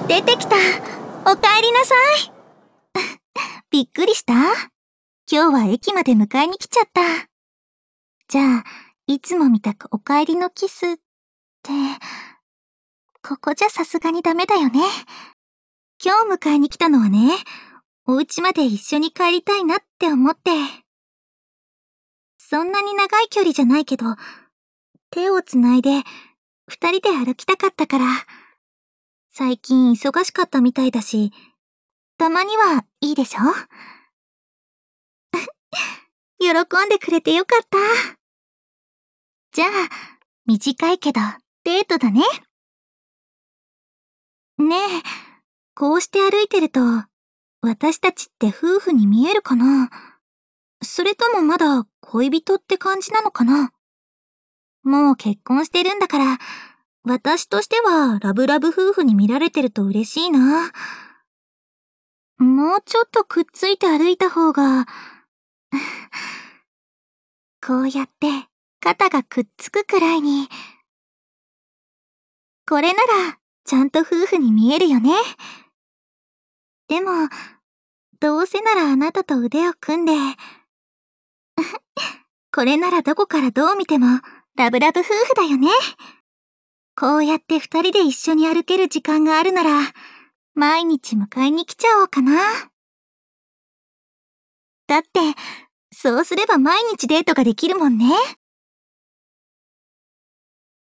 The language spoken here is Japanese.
出てきた。おかえりなさい。びっくりした？今日は駅まで迎えに来ちゃった。じゃあ、いつもみたくおかえりのキスって、ここじゃさすがにダメだよね。今日迎えに来たのはね、お家まで一緒に帰りたいなって思って。そんなに長い距離じゃないけど、手をつないで、二人で歩きたかったから。最近忙しかったみたいだし、たまにはいいでしょ？喜んでくれてよかった。じゃあ、短いけどデートだね。ねえ、こうして歩いてると、私たちって夫婦に見えるかな？それともまだ恋人って感じなのかな？もう結婚してるんだから、私としてはラブラブ夫婦に見られてると嬉しいな。もうちょっとくっついて歩いた方が、こうやって肩がくっつくくらいに。これならちゃんと夫婦に見えるよね。でも、どうせならあなたと腕を組んで、これならどこからどう見てもラブラブ夫婦だよね。こうやって二人で一緒に歩ける時間があるなら、毎日迎えに来ちゃおうかな。だって、そうすれば毎日デートができるもんね。